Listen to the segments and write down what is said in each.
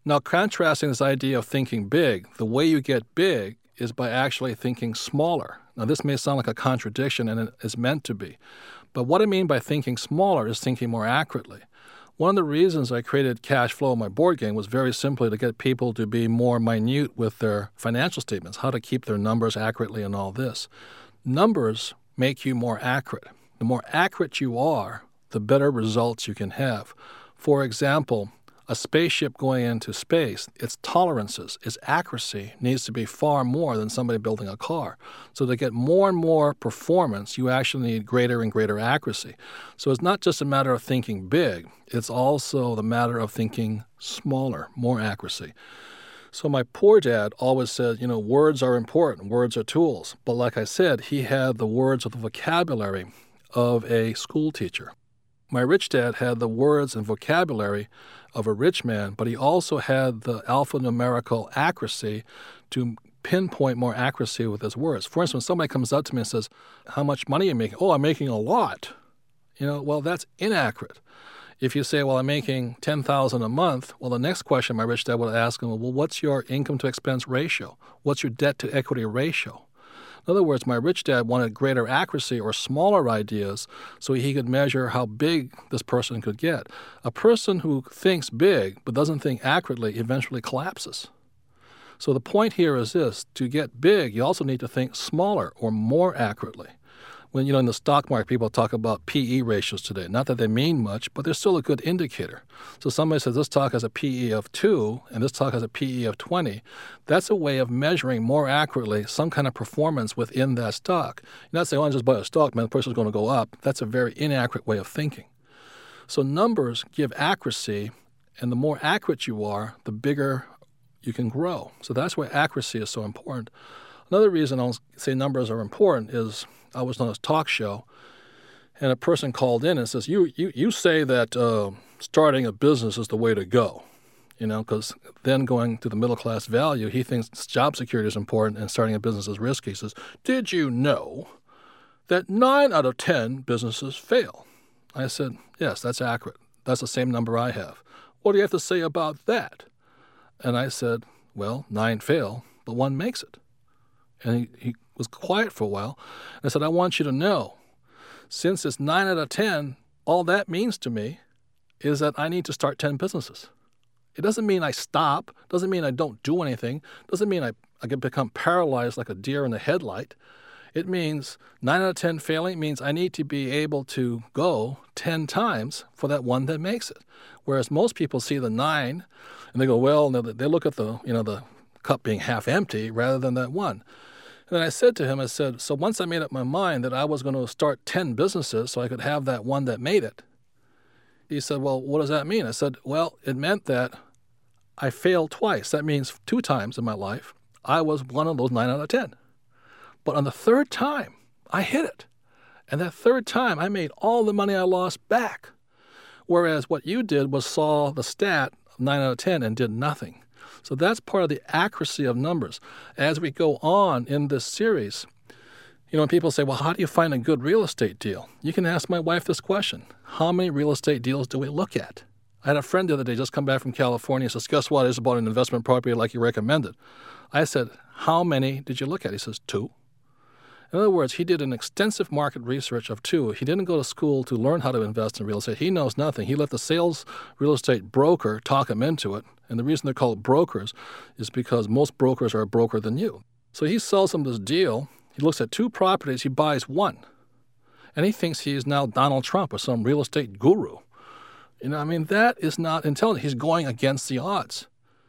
Now, contrasting this idea of thinking big, the way you get big is by actually thinking smaller. Now, this may sound like a contradiction, and it is meant to be. But what I mean by thinking smaller is thinking more accurately. One of the reasons I created Cash Flow, my board game, was very simply to get people to be more minute with their financial statements, how to keep their numbers accurately and all this. Numbers make you more accurate. The more accurate you are, the better results you can have. For example, a spaceship going into space, its tolerances, its accuracy needs to be far more than somebody building a car. So to get more and more performance, you actually need greater and greater accuracy. So it's not just a matter of thinking big, it's also the matter of thinking smaller, more accuracy. So my poor dad always said, words are important, words are tools. But like I said, he had the words or the vocabulary of a school teacher. My rich dad had the words and vocabulary of a rich man, but he also had the alphanumerical accuracy to pinpoint more accuracy with his words. For instance, when somebody comes up to me and says, how much money are you making? Oh, I'm making a lot. Well, that's inaccurate. If you say, well, I'm making $10,000 a month, well, the next question my rich dad would ask him, well, what's your income to expense ratio? What's your debt to equity ratio? In other words, my rich dad wanted greater accuracy or smaller ideas so he could measure how big this person could get. A person who thinks big but doesn't think accurately eventually collapses. So the point here is this: to get big, you also need to think smaller or more accurately. When, in the stock market, people talk about P/E ratios today. Not that they mean much, but they're still a good indicator. So somebody says this stock has a P/E of 2 and this stock has a P/E of 20. That's a way of measuring more accurately some kind of performance within that stock. You're not saying, I just buy a stock, man, the price is going to go up. That's a very inaccurate way of thinking. So numbers give accuracy, and the more accurate you are, the bigger you can grow. So that's why accuracy is so important. Another reason I'll say numbers are important is I was on a talk show, and a person called in and says, you say that starting a business is the way to go, because then going to the middle-class value, he thinks job security is important and starting a business is risky. He says, did you know that 9 out of 10 businesses fail? I said, yes, that's accurate. That's the same number I have. What do you have to say about that? And I said, well, 9 fail, but 1 makes it. And he was quiet for a while. And I said, I want you to know, since it's 9 out of 10, all that means to me is that I need to start 10 businesses. It doesn't mean I stop. Doesn't mean I don't do anything. Doesn't mean I can become paralyzed like a deer in the headlight. It means 9 out of 10 failing means I need to be able to go 10 times for that 1 that makes it. Whereas most people see the 9 and they go, well, they look at the cup being half empty rather than that 1. And then I said to him, so once I made up my mind that I was going to start 10 businesses so I could have that 1 that made it, he said, well, what does that mean? I said, well, it meant that I failed twice. That means 2 times in my life, I was one of those 9 out of 10. But on the 3rd time, I hit it. And that 3rd time, I made all the money I lost back. Whereas what you did was saw the stat of 9 out of 10 and did nothing. So that's part of the accuracy of numbers. As we go on in this series, when people say, well, how do you find a good real estate deal? You can ask my wife this question. How many real estate deals do we look at? I had a friend the other day just come back from California and says, guess what? I just bought an investment property like you recommended. I said, how many did you look at? He says, 2. In other words, he did an extensive market research of 2. He didn't go to school to learn how to invest in real estate. He knows nothing. He let the sales real estate broker talk him into it. And the reason they're called brokers is because most brokers are a broker than you. So he sells him this deal. He looks at 2 properties. He buys 1. And he thinks he is now Donald Trump or some real estate guru. That is not intelligent. He's going against the odds.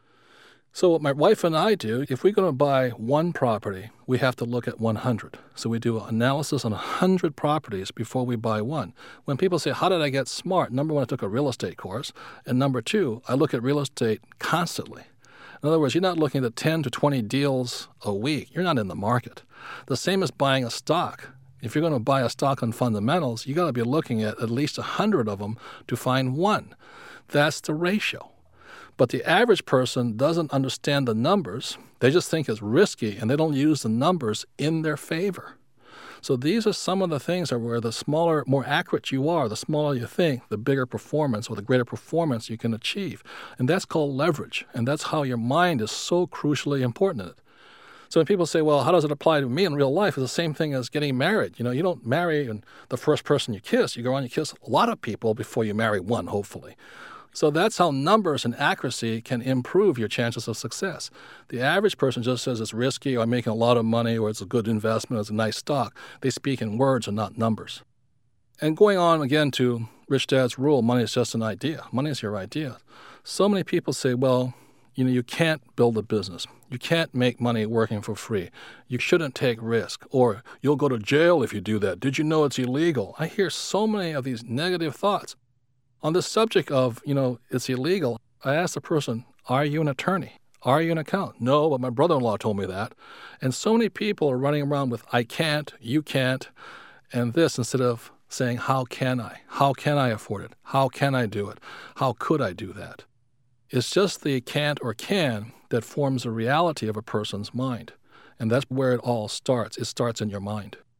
So what my wife and I do, if we're going to buy 1 property, we have to look at 100. So we do analysis on 100 properties before we buy 1. When people say, how did I get smart? Number 1, I took a real estate course. And number 2, I look at real estate constantly. In other words, you're not looking at 10 to 20 deals a week. You're not in the market. The same as buying a stock. If you're going to buy a stock on fundamentals, you got to be looking at least 100 of them to find 1. That's the ratio. But the average person doesn't understand the numbers. They just think it's risky, and they don't use the numbers in their favor. So these are some of the things that where the smaller, more accurate you are, the smaller you think, the bigger performance or the greater performance you can achieve. And that's called leverage. And that's how your mind is so crucially important in it. So when people say, well, how does it apply to me in real life? It's the same thing as getting married. You don't marry the first person you kiss. You go on, you kiss a lot of people before you marry one, hopefully. So that's how numbers and accuracy can improve your chances of success. The average person just says it's risky, or I'm making a lot of money, or it's a good investment, it's a nice stock. They speak in words and not numbers. And going on again to Rich Dad's rule, money is just an idea. Money is your idea. So many people say, well, you can't build a business. You can't make money working for free. You shouldn't take risk. Or you'll go to jail if you do that. Did you know it's illegal? I hear so many of these negative thoughts. On the subject of, it's illegal, I asked the person, are you an attorney? Are you an accountant? No, but my brother-in-law told me that. And so many people are running around with, I can't, you can't, and this instead of saying, how can I? How can I afford it? How can I do it? How could I do that? It's just the can't or can that forms the reality of a person's mind. And that's where it all starts. It starts in your mind.